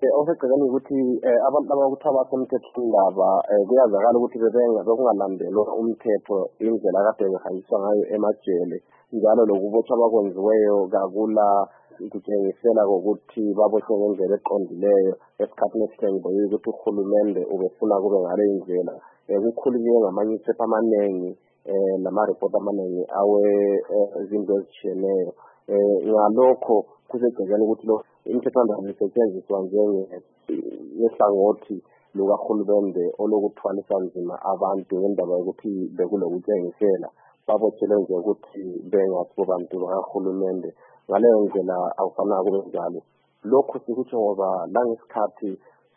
Osegcekeni ukuthi abantu abakuthi abasemthethwindaba kuyazakala ukuthi bekungalandelwa umthetho indlela kade behanyiswa ngayo emajele njalo lokubotshwa abakwenziweyo kakula kutshengisela ukuthi baboshwe ngendlela eqondileyo esikhathini esihlengile ukuthi uhulumende ubefuna kube ngale indlela kukhulunywe ngamanyusepa amanengi nama-report amanengi izinto ezitshiyeneyo ngalokho kusegcekeni ukuthi lo imithethwandaba isetshenziswa njengehlangothi lukahulumende olokuthwalisa nzima abantu ngendaba yokuthi bekulokutshengisela babotshelwe nje ukuthi bengasibo bantu bakahulumende ngaleyo ndlela akufanele kube njalo. Lokhu sikutsho ngoba langesikhathi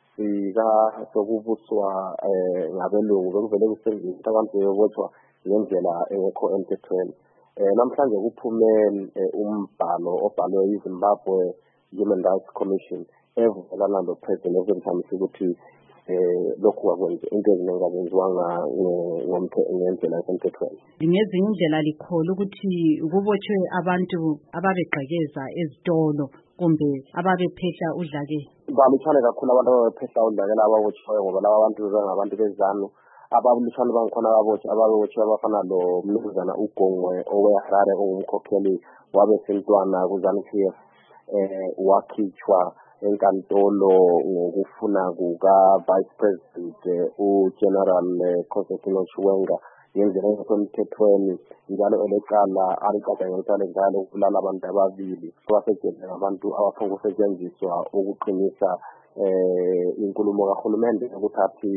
sokubuswa ngabelungu bekuvele kusebenzisa abantu bebotshwa ngendlela engekho emthethweni. Namhlanje kuphume umbhalo obhalwe yiZimbabwe Human Rights Commission evumelana noPresident Mthamisi ukuthi lokhu kwakwenza into eziningi azenziwanga ngendlela esemthethweni. Ngezinye indlela likholwa ukuthi kubotshwe abantu ababegqekeza ezitolo kumbe ababephehla udlake. Balutshwane kakhulu abantu ababephehla udlake ababotshiweyo ngoba laba abantu bebengabantu bezanu abalutshwane bangikhona ababotshwe abafana lo Mnumzana uGongwe oweHarare ongumkhokheli wabesintwana kuZANU-PF wakhitshwa enkantolo ngokufuna kuka-Vice President uGeneral Constantino Chiwenga ngendlela engasemthethweni njalo elecala alicatshangela njalo ukubulala abantu ababili abasejele abantu abafuna ukusetshenziswa ukuqinisa inkulumo kahulumende ukuthi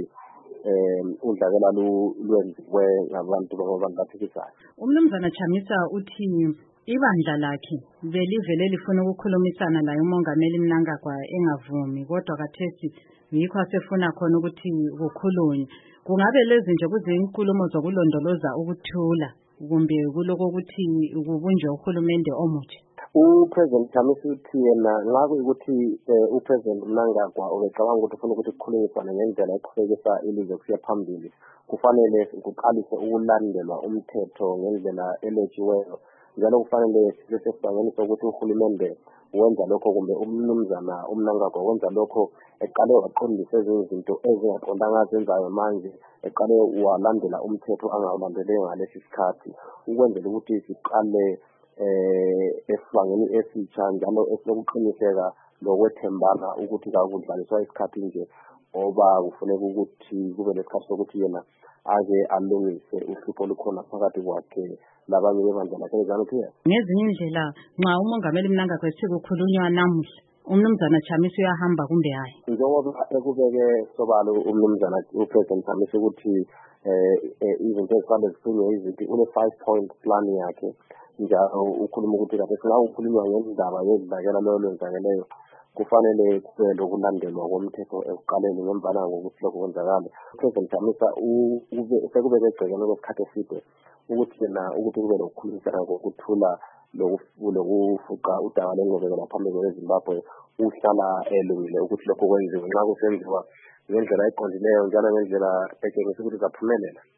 udlakela lwenziwe ngabantu baphikisayo. Umnumzana Chamisa uthi ibandla lakhe belivele lifuna ukukhulumisana laye umongameli Mnangagwa engavumi kodwa kathesi yikho asefuna khona ukuthi kukhulunywe. Kungabe lezi nje kuzinkulumo zokulondoloza ukuthula kumbe kuloko ukuthi kubunjwe uhulumende omutsha? UPresident Mthamisi uthi yena ngabe ukuthi uPresident Mnangagwa ubecabanga ukuthi ufuna ukuthi kukhulunyiswane ngendlela eqhubekisa ilizwe kusiya phambili kufanele kuqalise ukulandelwa umthetho ngendlela elotshiweyo njalo kufanele sesibangeni sokuthi uhulumende wenza lokho kumbe umnumzana uMnangagwa wenza lokho eqale waqondisa izinto ezingaqondanga zenzayo manje eqale walandela umthetho angawulandeleyo ngalesi sikhathi ukwenzela ukuthi siqale esibangeni esitsha njalo esilokuqiniseka lokwethembana ukuthi kakudlaliswa isikhathi nje ngoba kufuneka ukuthi kube lesikhathi sokuthi yena ake alungise uhlupho olukhona phakathi kwakhe labanye bebandla lakhe ZANU-PF. Ngezinye indlela nxa umongameli Mnangagwa esikukhulunywa namuhla umnumzana Chamisa uyahamba kumbe hayi? Njengoba ekubeke sobalo umnumzana uPresident Chamisa ukuthi izinto ezifana zikhulunywe izinto une-5 point plan yakhe njalo ukhuluma ukuthi kade singakhulunywa ngendaba yezidlakela leyo lwenzakeleyo kufanele kube lokulandelwa komthetho ekuqaleni ngembala ngokuthi lokho kwenzakala. uPresident Chamisa sekubeke egcekeni kwesikhathi eside ukuthi yena ukuthi kube lokukhulumisana ngokuthula lokufuqa udaba lengqubekela phambili kweZimbabwe uhlala elungile ukuthi lokho kwenziwe nxa kusenziwa ngendlela eqondileyo njalo ngendlela etshengisa ukuthi zaphumelela.